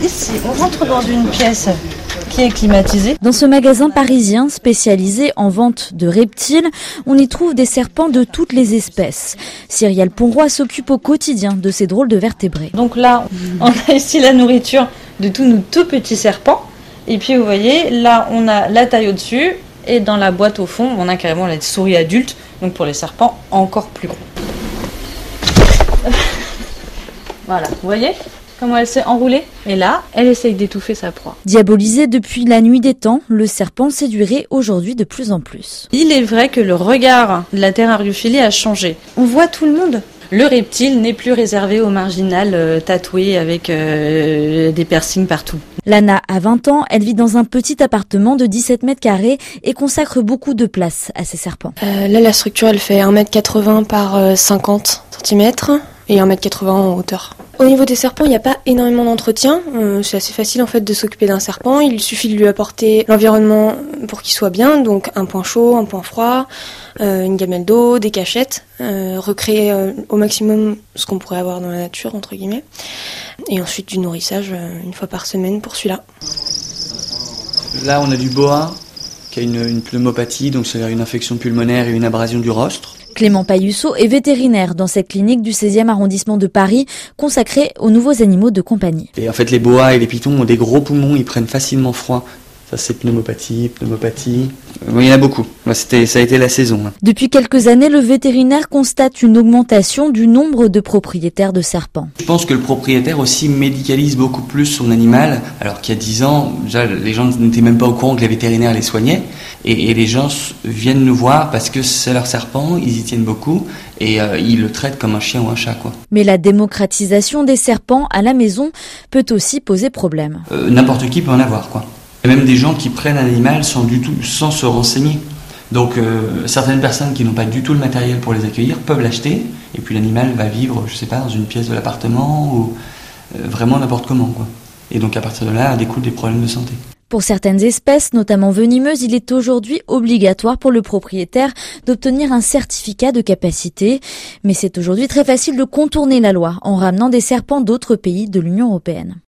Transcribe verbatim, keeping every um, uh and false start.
Ici, on rentre dans une pièce qui est climatisée. Dans ce magasin parisien spécialisé en vente de reptiles, on y trouve des serpents de toutes les espèces. Cyrielle Ponroy s'occupe au quotidien de ces drôles de vertébrés. Donc là, on a ici la nourriture de tous nos tout petits serpents. Et puis vous voyez, là on a la taille au-dessus et dans la boîte au fond, on a carrément la souris adulte, donc pour les serpents encore plus gros. Voilà, vous voyez comment elle s'est enroulée? Et là, elle essaye d'étouffer sa proie. Diabolisé depuis la nuit des temps, le serpent séduirait aujourd'hui de plus en plus. Il est vrai que le regard de la terrariophilie a changé. On voit tout le monde. Le reptile n'est plus réservé aux marginales euh, tatouées avec euh, des piercings partout. Lana a vingt ans, elle vit dans un petit appartement de dix-sept mètres carrés et consacre beaucoup de place à ses serpents. Euh, là, la structure, elle fait un mètre quatre-vingts par euh, cinquante centimètres et un mètre quatre-vingts en hauteur. Au niveau des serpents, il n'y a pas énormément d'entretien. Euh, c'est assez facile en fait de s'occuper d'un serpent. Il suffit de lui apporter l'environnement pour qu'il soit bien, donc un point chaud, un point froid, euh, une gamelle d'eau, des cachettes, euh, recréer euh, au maximum ce qu'on pourrait avoir dans la nature, entre guillemets. Et ensuite du nourrissage euh, une fois par semaine pour celui-là. Là, on a du boa qui a une, une pneumopathie, donc c'est-à-dire une infection pulmonaire et une abrasion du rostre. Clément Payusso est vétérinaire dans cette clinique du seizième arrondissement de Paris, consacrée aux nouveaux animaux de compagnie. Et en fait, les boas et les pitons ont des gros poumons, ils prennent facilement froid. Ça, c'est pneumopathie, pneumopathie. Il y en a beaucoup. C'était, ça a été la saison. Depuis quelques années, le vétérinaire constate une augmentation du nombre de propriétaires de serpents. Je pense que le propriétaire aussi médicalise beaucoup plus son animal, alors qu'il y a dix ans, déjà, les gens n'étaient même pas au courant que les vétérinaires les soignaient. Et, et les gens viennent nous voir parce que c'est leur serpent, ils y tiennent beaucoup et euh, ils le traitent comme un chien ou un chat, quoi. Mais la démocratisation des serpents à la maison peut aussi poser problème. Euh, n'importe qui peut en avoir, quoi. Il y a même des gens qui prennent un animal sans du tout, sans se renseigner. Donc euh, certaines personnes qui n'ont pas du tout le matériel pour les accueillir peuvent l'acheter et puis l'animal va vivre, je sais pas, dans une pièce de l'appartement ou euh, vraiment n'importe comment, quoi. Et donc à partir de là, découlent des problèmes de santé. Pour certaines espèces, notamment venimeuses, il est aujourd'hui obligatoire pour le propriétaire d'obtenir un certificat de capacité. Mais c'est aujourd'hui très facile de contourner la loi en ramenant des serpents d'autres pays de l'Union européenne.